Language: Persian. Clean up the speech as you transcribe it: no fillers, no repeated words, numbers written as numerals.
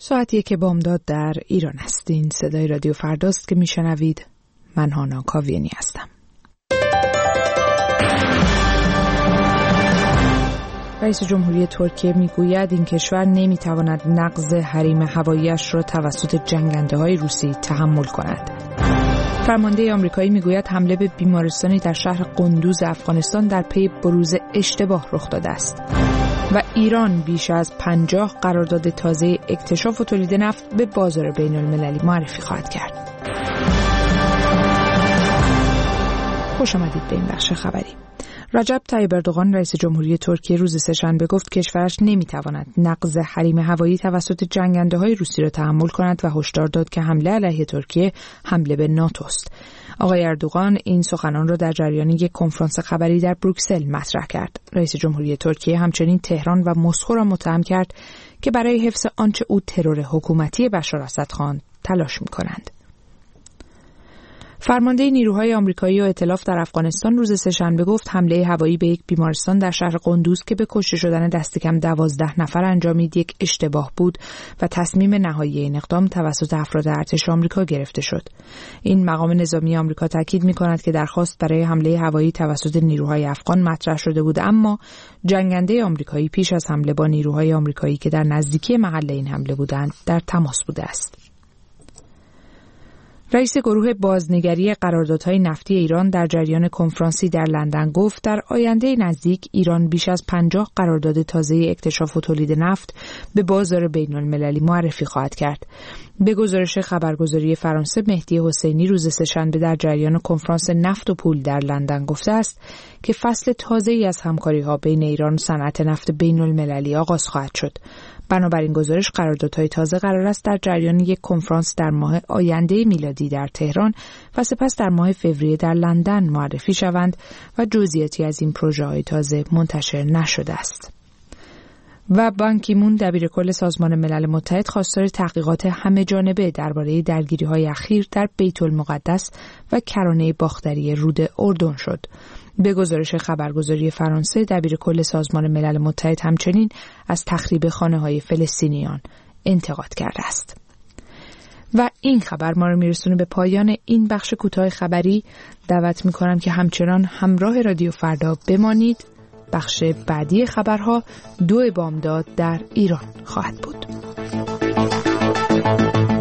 ساعت 1 بامداد در ایران هستین. صدای رادیو فرداست که میشنوید. من هانا کاویانی هستم. رئیس جمهوری ترکیه میگوید این کشور نمیتواند نقض حریم هوایی‌اش را توسط جنگنده‌های روسی تحمل کند. فرمانده آمریکایی میگوید حمله به بیمارستانی در شهر قندوز افغانستان در پی بروز اشتباه رخ داده است. و ایران بیش از 50 قرارداد تازه اکتشاف و تولید نفت به بازار بین المللی معرفی خواهد کرد. خوش آمدید به این بخش خبری. رجب طیب اردوغان رئیس جمهوری ترکیه روز سه‌شنبه گفت کشورش نمیتواند نقض حریم هوایی توسط جنگنده‌های روسی را تحمل کند و هشدار داد که حمله علیه ترکیه حمله به ناتو است. آقای اردوغان این سخنان را در جریان یک کنفرانس خبری در بروکسل مطرح کرد. رئیس جمهوری ترکیه همچنین تهران و مسکو را متهم کرد که برای حفظ آنچه او ترور حکومتی بشار اسد خواند تلاش می‌کنند. فرمانده نیروهای آمریکایی و ائتلاف در افغانستان روز سه‌شنبه گفت حمله هوایی به یک بیمارستان در شهر قندوز که به کشته شدن دست کم 12 نفر انجامید یک اشتباه بود و تصمیم نهایی این اقدام توسط افراد ارتش آمریکا گرفته شد. این مقام نظامی آمریکا تاکید می‌کند که درخواست برای حمله هوایی توسط نیروهای افغان مطرح شده بود، اما جنگنده آمریکایی پیش از حمله با نیروهای آمریکایی که در نزدیکی محل این حمله بودند در تماس بوده است. رئیس گروه بازنگری قراردادهای نفتی ایران در جریان کنفرانسی در لندن گفت در آینده نزدیک ایران بیش از 50 قرارداد تازه اکتشاف و تولید نفت به بازار بین المللی معرفی خواهد کرد. به گزارش خبرگزاری فرانسه مهدی حسینی روز سه‌شنبه در جریان کنفرانس نفت و پول در لندن گفته است که فصل تازه‌ای از همکاری‌ها بین ایران و صنعت نفت بین المللی آغاز خواهد شد. بنابراین گزارش قراردادهای تازه قرار است در جریان یک کنفرانس در ماه آینده میلادی در تهران و سپس در ماه فوریه در لندن معرفی شوند و جزئیاتی از این پروژه‌های تازه منتشر نشده است. و بان کی مون دبیرکل سازمان ملل متحد خواستار تحقیقات همه‌جانبه درباره درگیری‌های اخیر در بیت المقدس و کرانه باختری رود اردن شد. به گزارش خبرگزاری فرانسه دبیرکل سازمان ملل متحد همچنین از تخریب خانه‌های فلسطینیان انتقاد کرده است. و این خبر ما رو میرسونه به پایان این بخش کوتاه خبری. دعوت میکنم که همچنان همراه رادیو فردا بمانید. بخش بعدی خبرها 2 بامداد در ایران خواهد بود.